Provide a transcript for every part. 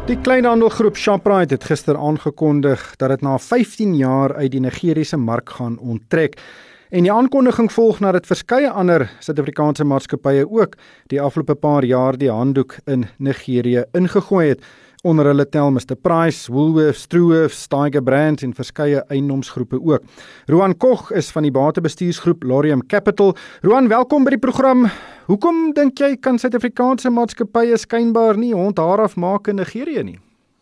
Die kleinhandelgroep Shoprite het gister aangekondig dat dit na 15 jaar uit die Nigeriese mark gaan onttrek. En die aankondiging volg nadat verskeie ander Suid-Afrikaanse maatskappye ook die afgelope paar jaar die handdoek in Nigerië ingegooi het. Onder hulle tel Mr Price, Woolworths, Truworths, Tiger Brands en verskeie eiendomsgroepe ook. Roan Koch is van die batebestuursgroep Laurium Capital. Roan, welkom by die program. Hoekom dink jy kan Suid-Afrikaanse maatskappye skynbaar nie hond haar afmaak in Nigerië nie?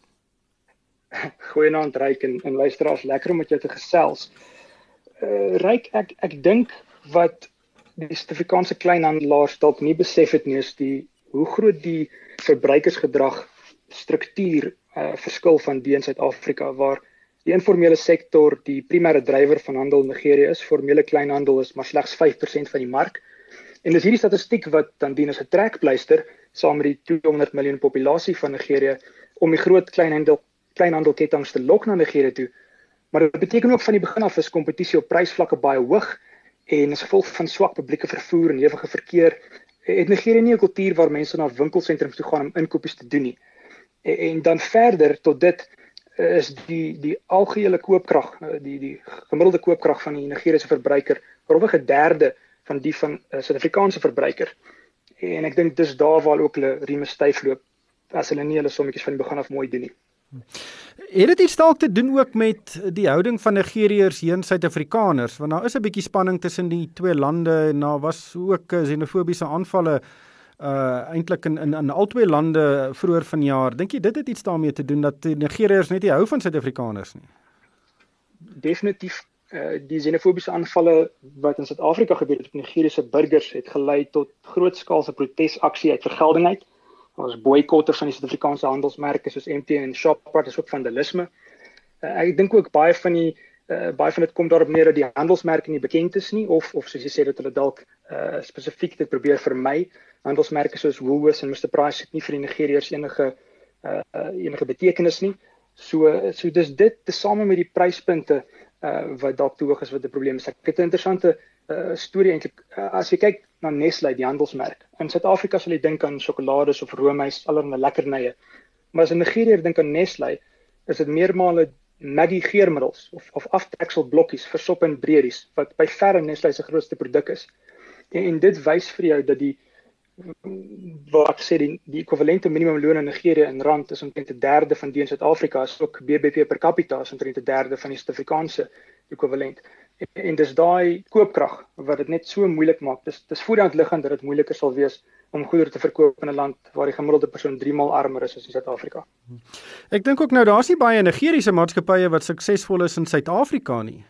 Goeienaand Ryk en luisteraars, lekker om met jou te gesels. Ryk, ek dink wat die Suid-Afrikaanse kleinhandelaars dalk nie besef het nie, is hoe groot die verbruikersgedrag struktuur verskil van die in Suid-Afrika, waar die informele sektor die primêre drywer van handel in Nigerië is. Formele kleinhandel is maar slegs 5% van die mark. En dis hierdie statistiek wat dan dien as 'n trekpleister saam met die 200 miljoen populasie van Nigerië om die groot kleinhandelketTINGs te lok na Nigerië toe. Maar dit beteken ook van die begin af is kompetisie op prysvlakke baie hoog en as gevolg van swak publieke vervoer en hewige verkeer het Nigerië nie 'n kultuur waar mense na winkelsentrums toe gaan om inkopies te doen nie. En dan verder tot dit is die algehele koopkrag, die gemiddelde koopkrag van die Nigeriese verbruiker rofweg 'n derde van die van Suid-Afrikaanse verbruiker. En ek dink dis daar waar ook hulle rieme styf loop as hulle nie hulle sommetjies van die begin af mooi doen nie. Het dit iets dalk te doen ook met die houding van Nigeriërs heen Suid-Afrikaners? Want daar is 'n bietjie spanning tussen die twee lande en daar was ook xenofobiese aanvalle eintlik in al twee lande vroeër vanjaar. Dink jy dit het iets daarmee te doen dat die Nigeriërs net nie hou van Suid-Afrikaners nie? Definitief. Die xenofobiese aanvalle wat in Suid-Afrika gebeur het op Nigeriese burgers het gelei tot grootskaalse protesaksie uit vergeldingheid. Ons boykotte van die Suid-Afrikaanse handelsmerke soos MTN en Shoprite is ook vandalisme. Ek dink ook baie van dit kom daarop neer dat die handelsmerke nie bekend is nie of soos jy sê dat hulle dalk spesifiek dit probeer vermy. Handelsmerke soos Woolworths en Mr Price het nie vir die Nigeriërs enige betekenis nie. So dis dit tesame met die pryspunte wat dalk te hoog is wat 'n probleem is. Ek het 'n interessante storie eintlik. As jy kyk na Nestlé, die handelsmerk. In Suid-Afrika sal jy dink aan sjokolades of roomys, allerlei lekkernye. Maar as 'n Nigeriër dink aan Nestlé, is dit meermale Maggi geurmiddels of aftreksel blokkies vir sop en breedies wat by verre Nestlé se grootste produk is. En dit wys vir jou dat die ekwivalente minimumloon in Nigerië in rand is omtrent 'n derde van die in Suid-Afrika, is ook BBP per capita is omtrent 'n derde van die Suid-Afrikaanse ekwivalent. En dis daai koopkrag wat dit net so moeilik maak. Dis voor die hand liggend dat dit moeiliker sal wees om goedere te verkoop in 'n land waar die gemiddelde persoon 3 maal armer is as in Suid-Afrika. Ek dink ook nou daar's nie baie Nigeriese maatskappye wat suksesvol is in Suid-Afrika nie.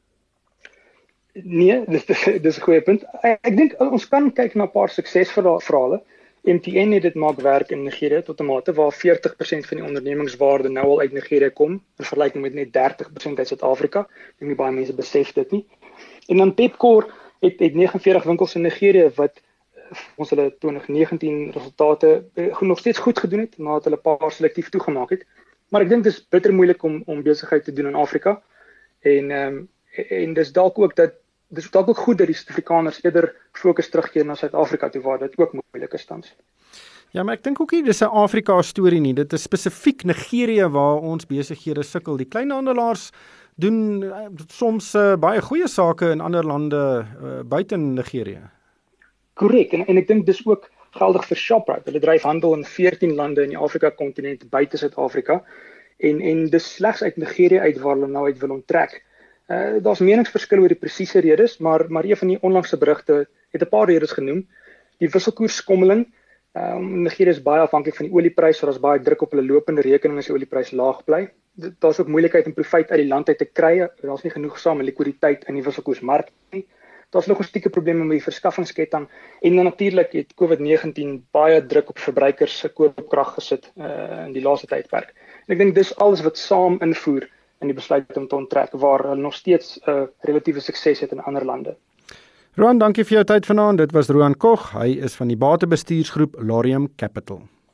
Nee, dis 'n goeie punt. Ek dink ons kan kyk na 'n paar suksesverhale. MTN het dit maak werk in Nigerië tot 'n mate waar 40% van die ondernemingswaarde nou al uit Nigerië kom in vergelyking met net 30% uit Suid-Afrika. Ek dink nie baie mense besef dit nie. En dan Pepkor het 49 winkels in Nigerië wat ons hulle 2019 resultate nog steeds goed gedoen het nadat hulle 'n paar selektief toegemaak het. Maar ek dink dit is bitter moeilik om besigheid te doen in Afrika. En dis dalk ook goed dat die Suid-Afrikaners eerder fokus terugkeer na Suid-Afrika toe waar dit ook moeilik is tans. Ja, maar ek dink ook nie dis 'n Afrika storie nie. Dit is spesifiek Nigerië waar ons besighede sukkel. Die kleinhandelaars doen soms baie goeie sake in ander lande buite Nigerië. Korrek, en ek dink dis ook geldig vir Shoprite. Hulle dryf handel in 14 lande in die Afrika-kontinent buite Suid-Afrika en dis slegs uit Nigerië uit waar hulle nou uit wil onttrek. Daar's meningsverskille oor die presiese redes, maar een van die onlangse berigte het 'n paar redes genoem. Die wisselkoersskommeling. Nigerië is baie afhanklik van die oliepryse, so daar's baie druk op hulle lopende rekening as die oliepryse laag bly. Daar's ook moeilikheid om profijt uit die land uit te kry. Daar's nie genoegsame likwiditeit in die wisselkoersmark nie. Daar's logistieke probleme met die verskaffingsketting en dan natuurlik het COVID-19 baie druk op verbruikers se koopkrag gesit in die laaste tydperk. En ek dink dis alles wat saam invoer in die besluit om te onttrek waar hulle nog steeds relatiewe sukses het in ander lande. Roan, dankie vir jou tyd vanaand. Dit was Roan Koch. Hy is van die batebestuursgroep Laurium Capital.